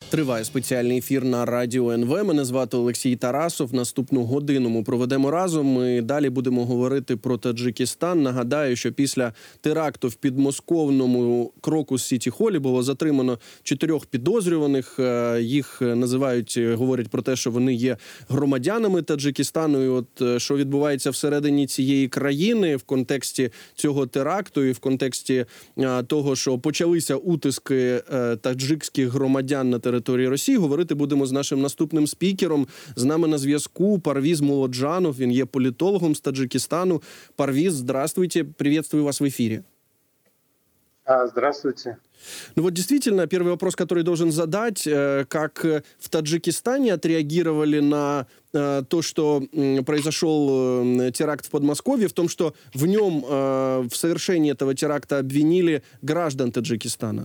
Триває спеціальний ефір на Радіо НВ. Мене звати Олексій Тарасов. Наступну годину ми проведемо разом. Ми далі будемо говорити про Таджикистан. Нагадаю, що після теракту в підмосковному Крокус-Сіті-Холі було затримано 4 підозрюваних. Їх називають, говорять про те, що вони є громадянами Таджикистану. І от що відбувається всередині цієї країни в контексті цього теракту і в контексті того, що почалися утиски таджикських громадян на території Росії, говорити будемо з нашим наступним спікером. З нами на зв'язку Парвіз Молоджанов, він є політологом з Таджикистану. Парвіз, здравствуйте, приветствую вас в эфире. Здравствуйте. Ну вот действительно, первый вопрос, который должен задать, как в Таджикистане отреагировали на то, что произошел теракт в Подмосковье, в том, что в нем, в совершении этого теракта обвинили граждан Таджикистана?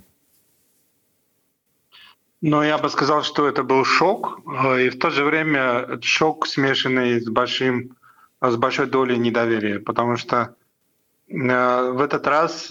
Но я бы сказал, что это был шок, и в то же время шок, смешанный с большой долей недоверия, потому что в этот раз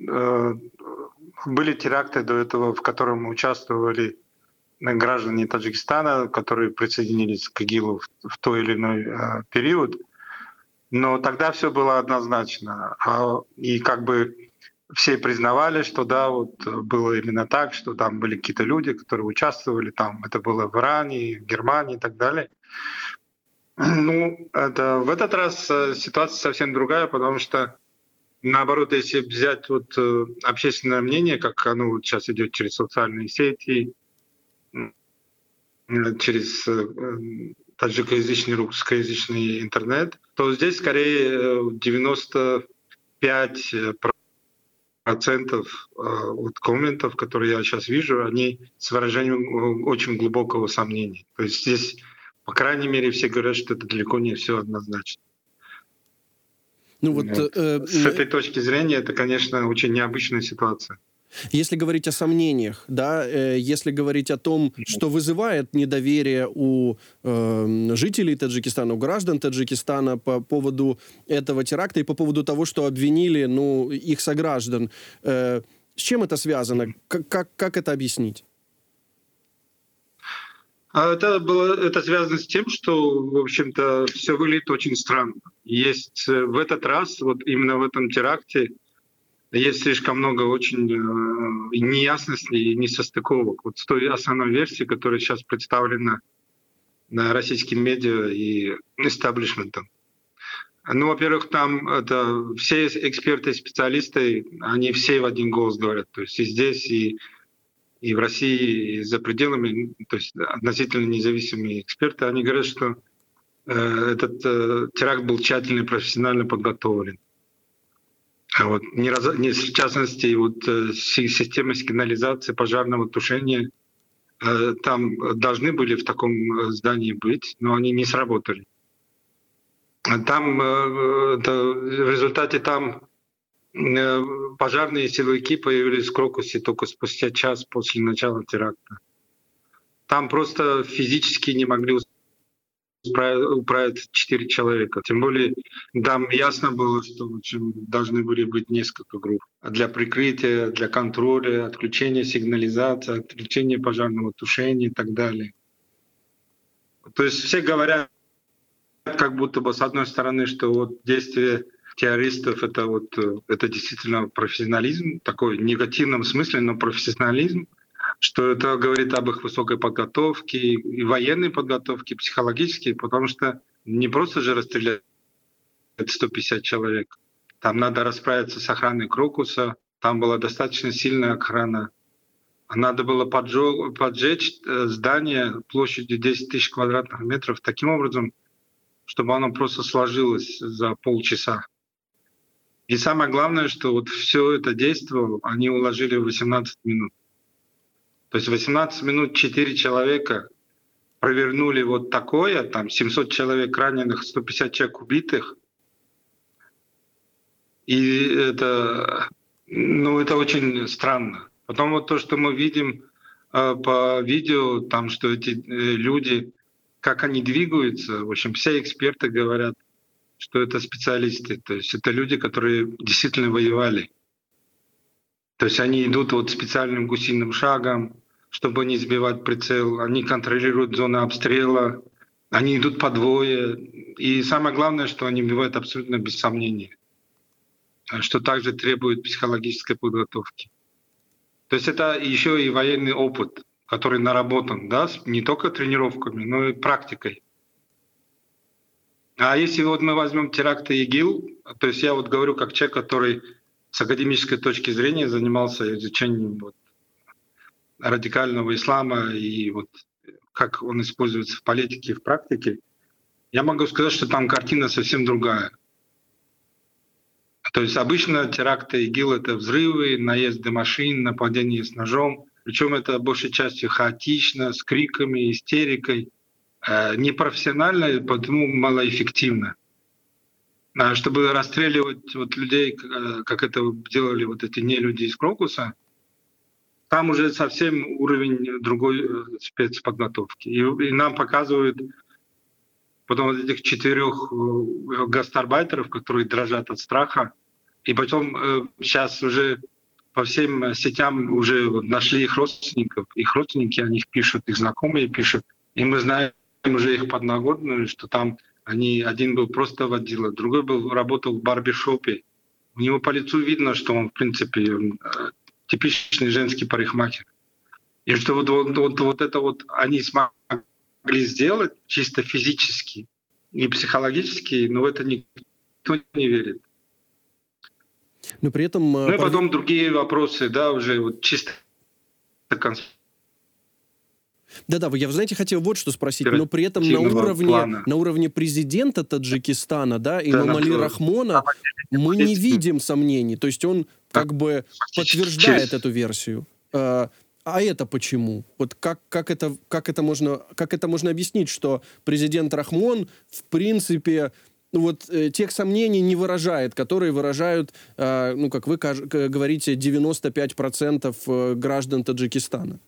были теракты до этого, в котором участвовали граждане Таджикистана, которые присоединились к ИГИЛу в той или иной период, но тогда все было однозначно, и как бы все признавали, что да, вот было именно так, что там были какие-то люди, которые участвовали, там это было в Иране, в Германии и так далее. Ну, в этот раз ситуация совсем другая, потому что, наоборот, если взять вот общественное мнение, как оно вот сейчас идет через социальные сети, через таджикоязычный, русскоязычный интернет, то здесь скорее 95% от комментов, которые я сейчас вижу, они с выражением очень глубокого сомнения. То есть здесь, по крайней мере, все говорят, что это далеко не все однозначно. Ну, вот, с этой точки зрения это, конечно, очень необычная ситуация. Если говорить о сомнениях, да, если говорить о том, что вызывает недоверие у жителей Таджикистана, у граждан Таджикистана по поводу этого теракта и по поводу того, что обвинили, ну, их сограждан, с чем это связано? Как это объяснить? Это связано с тем, что, в общем-то, все выглядит очень странно. Есть в этот раз, вот именно в этом теракте, есть слишком много очень неясностей и несостыковок. Вот с той основной версией, которая сейчас представлена российским медиа и эстаблишментом. Ну, во-первых, там все эксперты и специалисты, они все в один голос говорят. То есть и здесь, и в России, и за пределами, то есть относительно независимые эксперты, они говорят, что этот теракт был тщательно и профессионально подготовлен. Вот, в частности, вот, системы сигнализации, пожарного тушения там должны были в таком здании быть, но они не сработали. Там в результате там пожарные силовики появились в Крокусе только спустя час после начала теракта. Там просто физически не могли управиться 4 человека. Тем более там ясно было, что в общем, должны были быть несколько групп для прикрытия, для контроля, отключения сигнализации, отключения пожарного тушения и так далее. То есть все говорят, как будто бы с одной стороны, что вот действия террористов это действительно профессионализм, такой в негативном смысле, но профессионализм, что это говорит об их высокой подготовке, и военной подготовке, психологической, потому что не просто же расстрелять 150 человек. Там надо расправиться с охраной Крокуса, там была достаточно сильная охрана. Надо было поджечь здание площадью 10 тысяч квадратных метров таким образом, чтобы оно просто сложилось за полчаса. И самое главное, что вот все это действие они уложили в 18 минут. То есть 18 минут 4 человека провернули вот такое, там 700 человек раненых, 150 человек убитых. И это очень странно. Потом вот то, что мы видим по видео, там, что эти люди, как они двигаются, в общем, все эксперты говорят, что это специалисты, то есть это люди, которые действительно воевали. То есть они идут вот специальным гусиным шагом, чтобы не сбивать прицел, они контролируют зоны обстрела, они идут по двое. И самое главное, что они убивают абсолютно без сомнения, что также требует психологической подготовки. То есть это еще и военный опыт, который наработан, да, не только тренировками, но и практикой. А если вот мы возьмем теракты ИГИЛ, то есть я вот говорю как человек, который с академической точки зрения занимался изучением вот радикального ислама и вот как он используется в политике и в практике, я могу сказать, что там картина совсем другая. То есть обычно теракты ИГИЛ — это взрывы, наезды машин, нападения с ножом. Причем это большей частью хаотично, с криками, истерикой, непрофессионально и потому малоэффективно. Чтобы расстреливать вот людей, как это делали вот эти нелюди из Крокуса, там уже совсем уровень другой спецподготовки. И нам показывают потом вот этих 4 гастарбайтеров, которые дрожат от страха. И потом сейчас уже по всем сетям уже вот нашли их родственников. Их родственники о них пишут, их знакомые пишут. И мы знаем уже их подноготную, что там один был просто водила, другой работал в барбершопе. У него по лицу видно, что он, в принципе, типичный женский парикмахер. И что вот это вот они смогли сделать чисто физически и психологически, но в это никто не верит. Но при этом... Ну и потом другие вопросы, да, уже вот чисто... Да-да, я, вы знаете, хотел вот что спросить, но при этом на уровне президента Таджикистана, да, Эмомали Рахмона мы не видим сомнений. То есть он как бы подтверждает эту версию. А это почему? Вот как это можно объяснить, что президент Рахмон в принципе вот тех сомнений не выражает, которые выражают, ну, как вы говорите, 95% граждан Таджикистана?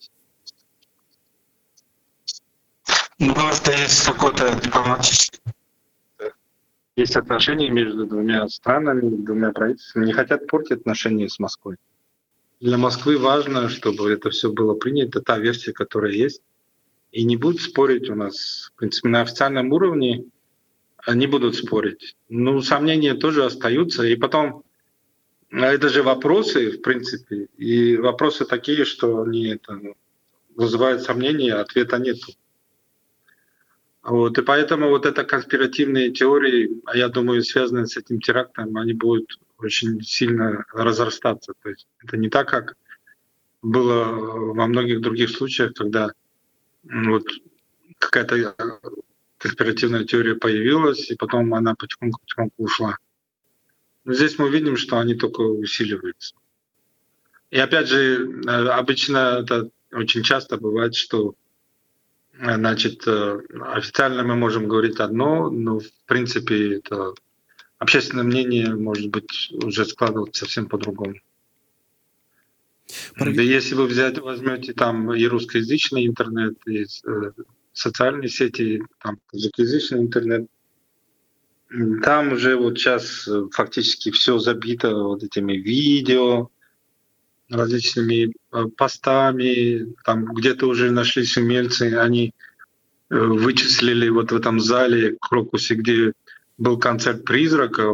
Ну, это есть какой-то дипломатический... Есть отношения между двумя странами, двумя правительствами. Не хотят портить отношения с Москвой. Для Москвы важно, чтобы это все было принято, та версия, которая есть. И не будут спорить у нас, в принципе, на официальном уровне. Они будут спорить. Ну, сомнения тоже остаются. И потом, это же вопросы, в принципе. И вопросы такие, что они вызывают сомнения, ответа нету. Вот, и поэтому вот это конспиративные теории, я думаю, связанные с этим терактом, они будут очень сильно разрастаться. То есть это не так, как было во многих других случаях, когда вот какая-то конспиративная теория появилась, и потом она потихоньку ушла. Но здесь мы видим, что они только усиливаются. И опять же, обычно это очень часто бывает, что значит, официально мы можем говорить одно, но в принципе это общественное мнение может быть уже складываться совсем по-другому. Да если вы возьмете там и русскоязычный интернет, и социальные сети, там таджикоязычный интернет, там уже вот сейчас фактически все забито вот этими видео, различными постами, там где-то уже нашлись умельцы, они вычислили вот в этом зале Крокусе, где был концерт «Призрака»,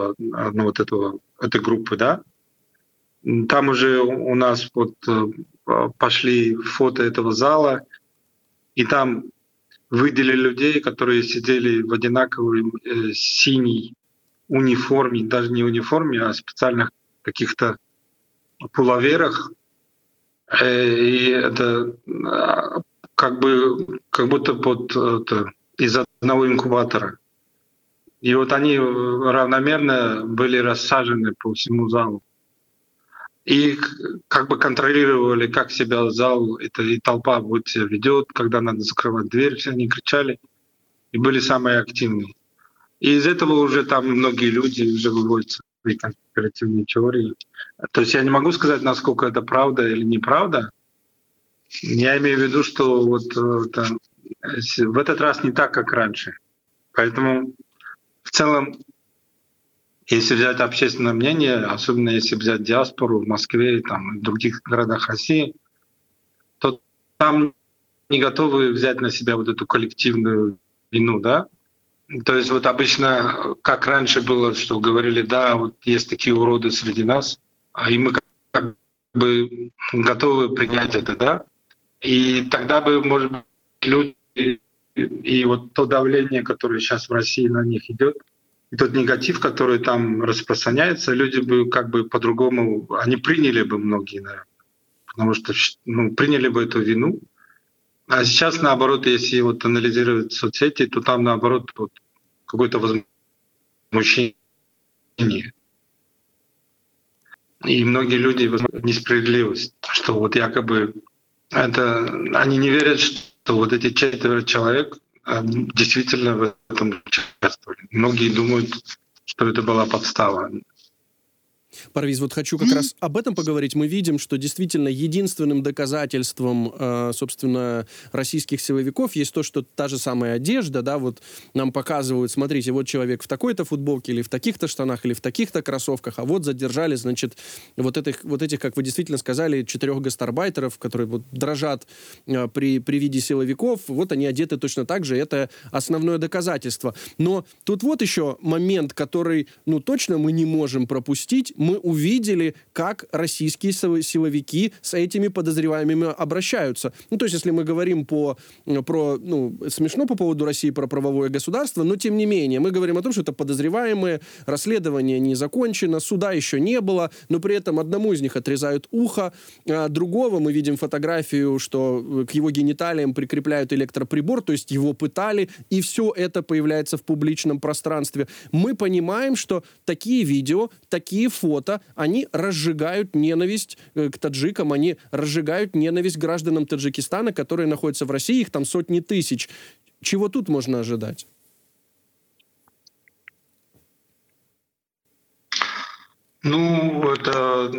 этой группы, да, там уже у нас вот пошли фото этого зала, и там выделили людей, которые сидели в одинаковой синей униформе, даже не униформе, а специальных каких-то пуловерах, и это как будто из одного инкубатора. И вот они равномерно были рассажены по всему залу. И как бы контролировали, как себя зал и толпа будет себя ведет, когда надо закрывать дверь, все они кричали и были самые активные. И из этого уже там многие люди уже выводятся в конспиративные теории. То есть я не могу сказать, насколько это правда или неправда. Я имею в виду, что вот в этот раз не так, как раньше. Поэтому в целом, если взять общественное мнение, особенно если взять диаспору в Москве там, и в других городах России, там не готовы взять на себя вот эту коллективную вину, да. То есть вот обычно, как раньше было, что говорили, да, вот есть такие уроды среди нас, и мы как бы готовы принять это, да. И тогда бы, может быть, люди и вот то давление, которое сейчас в России на них идет, и тот негатив, который там распространяется, люди бы как бы по-другому, они приняли бы многие, наверное, потому что приняли бы эту вину. А сейчас, наоборот, если вот анализировать соцсети, то там, наоборот, вот какое-то возмущение. И многие люди несправедливость, что вот якобы это они не верят, что вот эти 4 человек действительно в этом участвовали. Многие думают, что это была подстава. Парвиз, вот хочу как раз об этом поговорить. Мы видим, что действительно единственным доказательством, собственно, российских силовиков есть то, что та же самая одежда, да, вот нам показывают, смотрите, вот человек в такой-то футболке или в таких-то штанах или в таких-то кроссовках, а вот задержали, значит, вот этих, как вы действительно сказали, 4 гастарбайтеров, которые вот дрожат при виде силовиков, вот они одеты точно так же, это основное доказательство. Но тут вот еще момент, который, точно мы не можем пропустить. Мы увидели, как российские силовики с этими подозреваемыми обращаются. То есть, если мы говорим смешно по поводу России, про правовое государство, но тем не менее, мы говорим о том, что это подозреваемые, расследование не закончено, суда еще не было, но при этом одному из них отрезают ухо, а другого мы видим фотографию, что к его гениталиям прикрепляют электроприбор, то есть его пытали, и все это появляется в публичном пространстве. Мы понимаем, что такие видео, такие фото, они разжигают ненависть к таджикам, они разжигают ненависть к гражданам Таджикистана, которые находятся в России, их там сотни тысяч. Чего тут можно ожидать? Это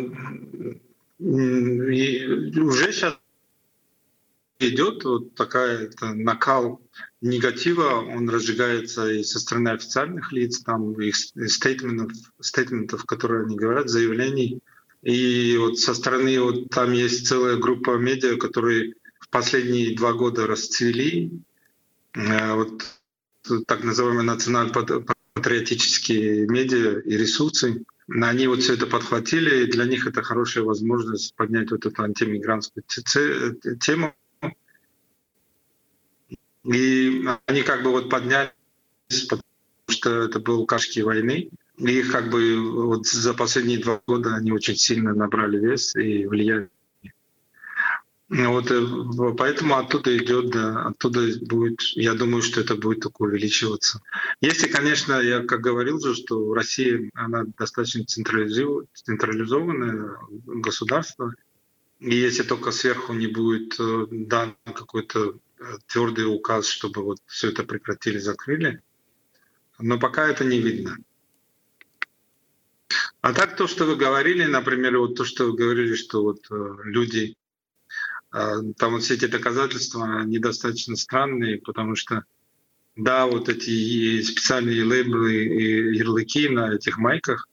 уже сейчас идет вот накал негатива, он разжигается и со стороны официальных лиц, там их стейтментов, которые они говорят, заявлений. И вот со стороны, вот там есть целая группа медиа, которые в последние 2 года расцвели, вот так называемые национально-патриотические медиа и ресурсы. Они вот все это подхватили, и для них это хорошая возможность поднять вот эту антимигрантскую тему. И они как бы вот поднялись, потому что это был кашки войны. И их как бы вот за последние 2 года они очень сильно набрали вес и влияние. Поэтому оттуда идет, да, оттуда будет, я думаю, что это будет только увеличиваться. Если, конечно, я как говорил же, что Россия, она достаточно централизованное государство, и если только сверху не будет дан какой-то твердый указ, чтобы вот все это прекратили, закрыли, но пока это не видно. А так то, что вы говорили, например, вот то, что вы говорили, что вот люди, там вот все эти доказательства недостаточно странные, потому что, да, вот эти специальные лейблы и ярлыки на этих майках,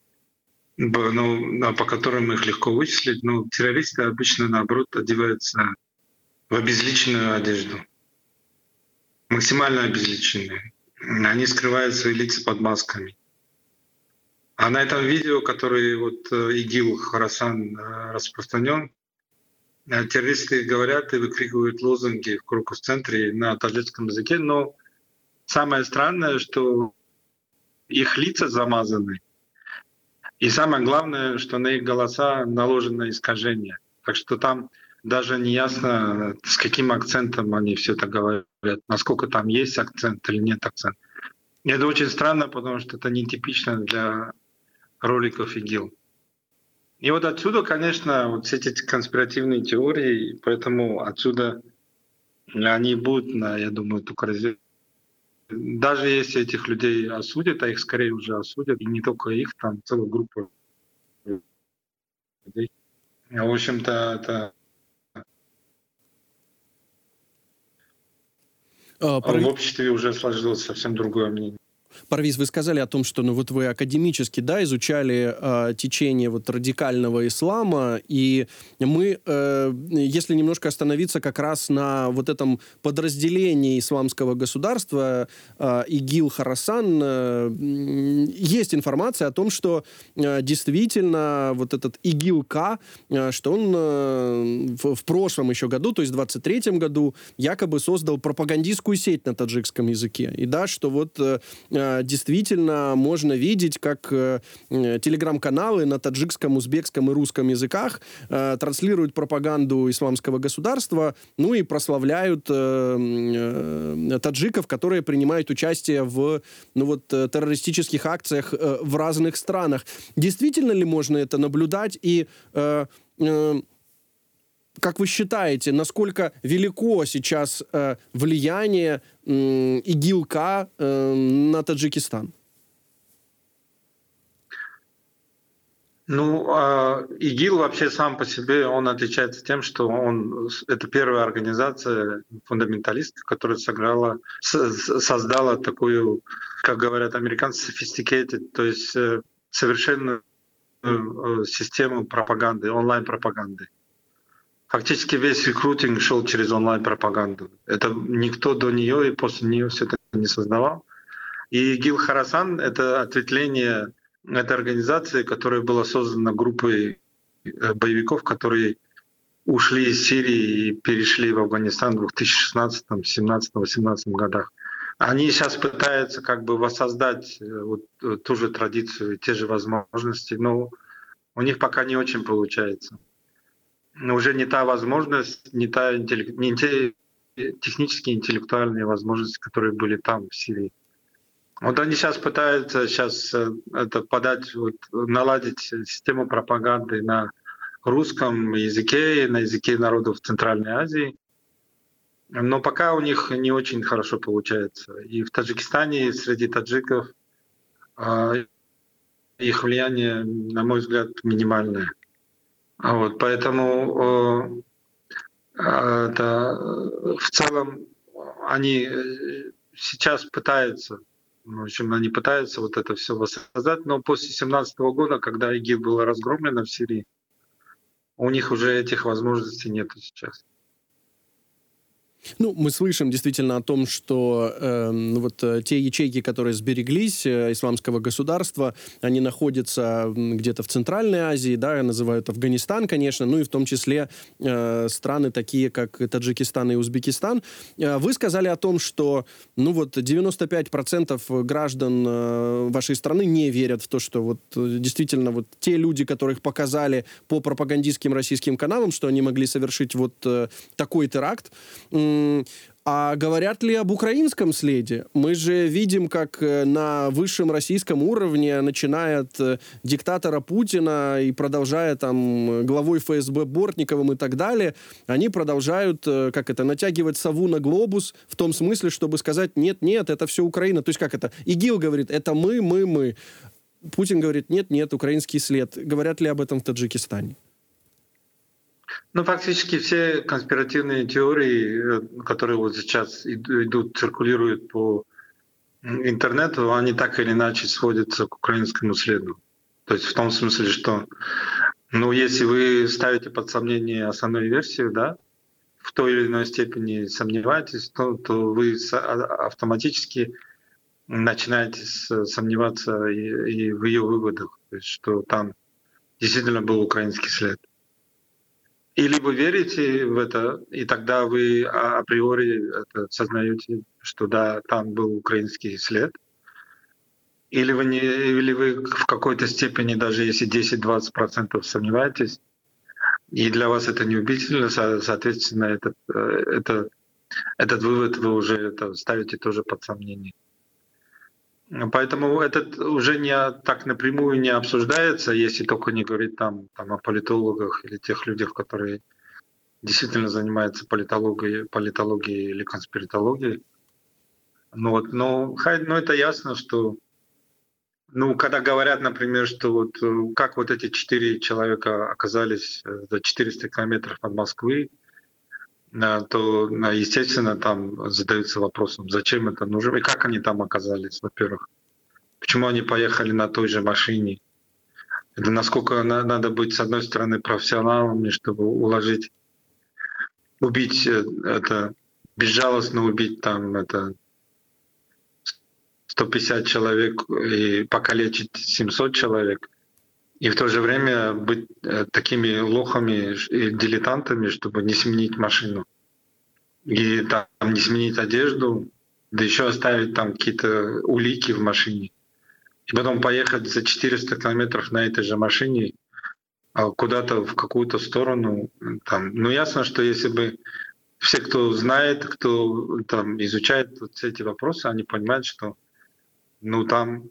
по которым их легко вычислить, но террористы обычно, наоборот, одеваются в обезличенную одежду, максимально обезличенную. Они скрывают свои лица под масками. А на этом видео, которое вот ИГИЛ Хорасан распространен, террористы говорят и выкрикивают лозунги в Крокус-центре на таджикском языке, но самое странное, что их лица замазаны, и самое главное, что на их голоса наложено искажение. Так что там даже не ясно, с каким акцентом они все это говорят, насколько там есть акцент или нет акцента. И это очень странно, потому что это нетипично для роликов ИГИЛ. И вот отсюда, конечно, вот все эти конспиративные теории, поэтому отсюда они будут, я думаю, только развиваться. Даже если этих людей осудят, а их скорее уже осудят, и не только их, там целая группа людей. В общем-то, это в обществе уже сложилось совсем другое мнение. Парвиз, вы сказали о том, что вот вы академически, да, изучали течение вот радикального ислама, и мы, если немножко остановиться как раз на вот этом подразделении исламского государства ИГИЛ Хорасан, есть информация о том, что действительно вот этот ИГИЛ-К, что он в прошлом еще году, то есть в 23-м году, якобы создал пропагандистскую сеть на таджикском языке. И да, что вот действительно можно видеть, как телеграм-каналы на таджикском, узбекском и русском языках транслируют пропаганду исламского государства, ну и прославляют таджиков, которые принимают участие в террористических акциях в разных странах. Действительно ли можно это наблюдать? И как вы считаете, насколько велико сейчас влияние ИГИЛ-К на Таджикистан? ИГИЛ вообще сам по себе, он отличается тем, что это первая организация фундаменталистов, которая создала такую, как говорят американцы, sophisticated, то есть совершенную систему пропаганды, онлайн-пропаганды. Фактически весь рекрутинг шел через онлайн-пропаганду. Это никто до нее и после нее все это не создавал. И ИГИЛ Хорасан — это ответвление этой организации, которая была создана группой боевиков, которые ушли из Сирии и перешли в Афганистан в 2016, 2017, 2018 годах. Они сейчас пытаются как бы воссоздать ту же традицию, те же возможности, но у них пока не очень получается. Уже не та возможность, не те технические, интеллектуальные возможности, которые были там, в Сирии. Вот они сейчас пытаются наладить систему пропаганды на русском языке, на языке народов Центральной Азии. Но пока у них не очень хорошо получается. И в Таджикистане среди таджиков их влияние, на мой взгляд, минимальное. Поэтому в целом они сейчас пытаются, они пытаются вот это все воссоздать, но после 2017 года, когда ИГИЛ было разгромлено в Сирии, у них уже этих возможностей нет сейчас. Мы слышим действительно о том, что те ячейки, которые сбереглись исламского государства, они находятся где-то в Центральной Азии, да, называют Афганистан, конечно, ну и в том числе страны такие, как Таджикистан и Узбекистан. Вы сказали о том, что 95% граждан вашей страны не верят в то, что действительно те люди, которых показали по пропагандистским российским каналам, что они могли совершить такой теракт. А говорят ли об украинском следе? Мы же видим, как на высшем российском уровне, начиная от диктатора Путина и продолжая главой ФСБ Бортниковым и так далее, они продолжают, натягивать сову на глобус в том смысле, чтобы сказать: нет, это все Украина. То есть ИГИЛ говорит: это мы. Путин говорит: нет, украинский след. Говорят ли об этом в Таджикистане? Фактически все конспиративные теории, которые сейчас циркулируют по интернету, они так или иначе сводятся к украинскому следу. То есть в том смысле, что если вы ставите под сомнение основную версию, да, в той или иной степени сомневаетесь, то вы автоматически начинаете сомневаться и в ее выводах, то есть что там действительно был украинский след. Или вы верите в это, и тогда вы априори сознаете, что да, там был украинский след. Или вы в какой-то степени, даже если 10-20% сомневаетесь, и для вас это неубедительно, соответственно, этот вывод вы уже ставите тоже под сомнение. Поэтому это уже так напрямую не обсуждается, если только не говорить там о политологах или тех людях, которые действительно занимаются политологией или конспирологией. Это ясно, что когда говорят, например, что как эти 4 человека оказались за 400 километров от Москвы, то, естественно, там задаются вопросом, зачем это нужно и как они там оказались, во-первых. почему они поехали на той же машине. Это насколько надо быть, с одной стороны, профессионалами, чтобы убить это, безжалостно убить там это 150 человек и покалечить 700 человек. И в то же время быть такими лохами и дилетантами, чтобы не сменить машину. И там не сменить одежду, да еще оставить там какие-то улики в машине. И потом поехать за 400 километров на этой же машине куда-то в какую-то сторону. Там. Ну ясно, что если бы все, кто знает, кто там изучает вот эти вопросы, они понимают, что там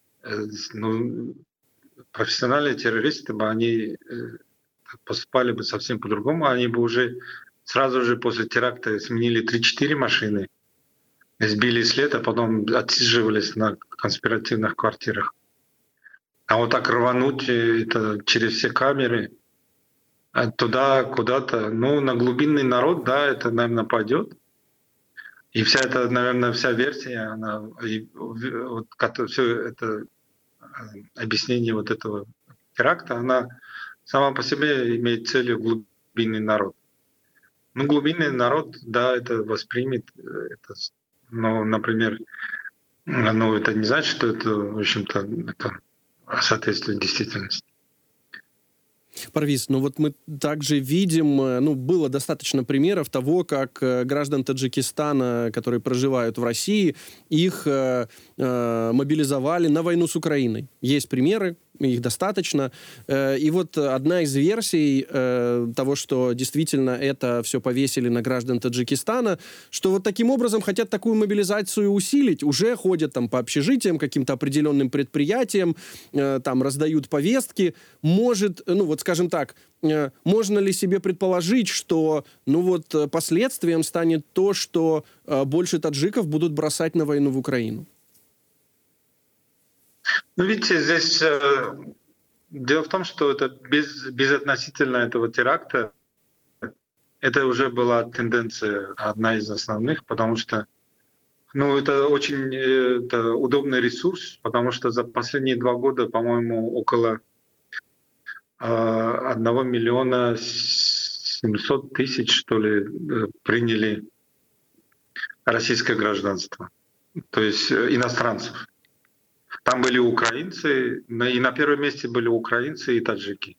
профессиональные террористы бы они поступали бы совсем по-другому, они бы уже сразу же после теракта сменили 3-4 машины, сбили след, а потом отсиживались на конспиративных квартирах. А вот так рвануть это через все камеры туда, куда-то, на глубинный народ, да, это, наверное, пойдет. И вся эта, наверное, вся версия, она, все это объяснение вот этого теракта, она сама по себе имеет целью глубинный народ. Глубинный народ, да, это воспримет, например, это не значит, что это, в общем-то, это соответствует действительности. Парвиз, вот мы также видим, было достаточно примеров того, как граждан Таджикистана, которые проживают в России, их мобилизовали на войну с Украиной. Есть примеры, их достаточно. И вот одна из версий того, что действительно это все повесили на граждан Таджикистана, что вот таким образом хотят такую мобилизацию усилить. Уже ходят там по общежитиям, каким-то определенным предприятиям, там раздают повестки. Может, скажем так, можно ли себе предположить, что последствием станет то, что больше таджиков будут бросать на войну в Украину? Видите, здесь дело в том, что это безотносительно этого теракта, это уже была тенденция, одна из основных, потому что это очень удобный ресурс, потому что за последние 2 года, по-моему, около 1 миллиона 700 тысяч, что ли, приняли российское гражданство, то есть иностранцев. Там были украинцы, и на первом месте были украинцы и таджики.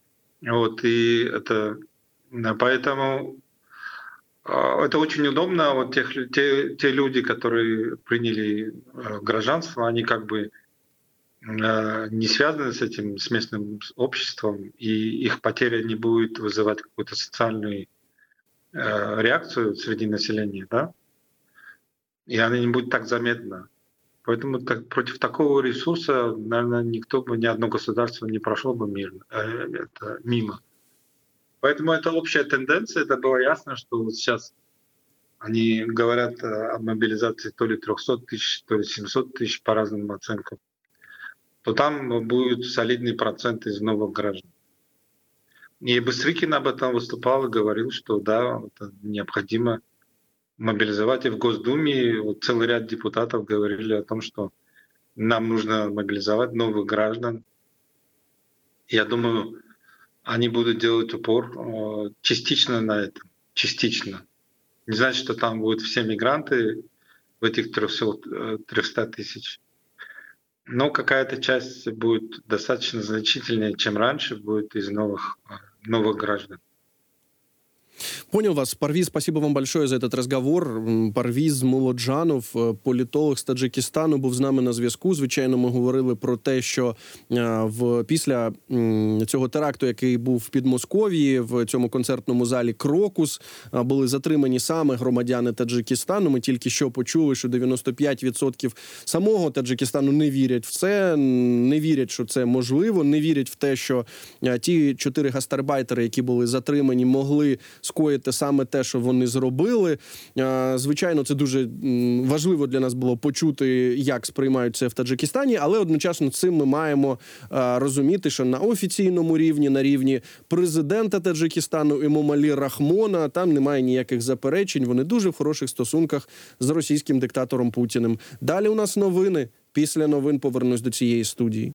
Поэтому это очень удобно. Те люди, которые приняли гражданство, они как бы не связаны с этим, с местным обществом, и их потеря не будет вызывать какую-то социальную реакцию среди населения, да? И она не будет так заметна. Поэтому против такого ресурса, наверное, ни одно государство не прошло бы мимо. Поэтому это общая тенденция, это было ясно, что вот сейчас они говорят о мобилизации то ли 300 тысяч, то ли 700 тысяч по разным оценкам, то там будет солидный процент из новых граждан. И Быстрыкин об этом выступал и говорил, что да, это необходимо мобилизовать. И в Госдуме целый ряд депутатов говорили о том, что нам нужно мобилизовать новых граждан. Я думаю, они будут делать упор частично на этом. Частично. Не значит, что там будут все мигранты в этих 300 тысяч. Но какая-то часть будет достаточно значительнее, чем раньше, будет из новых граждан. Понял вас. Парвиз, спасибо вам большое за этот разговор. Парвіз Молоджанов, політолог з Таджикистану, був з нами на зв'язку. Звичайно, ми говорили про те, що після цього теракту, який був в Підмосков'ї, в цьому концертному залі «Крокус», були затримані саме громадяни Таджикистану. Ми тільки що почули, що 95% самого Таджикистану не вірять в це, не вірять, що це можливо, не вірять в те, що ті 4 гастарбайтери, які були затримані, могли скоїти саме те, що вони зробили. Звичайно, це дуже важливо для нас було почути, як сприймають це в Таджикистані, але одночасно цим ми маємо розуміти, що на офіційному рівні, на рівні президента Таджикистану Емомалі Рахмона, там немає ніяких заперечень. Вони дуже в хороших стосунках з російським диктатором Путіним. Далі у нас новини. Після новин повернусь до цієї студії.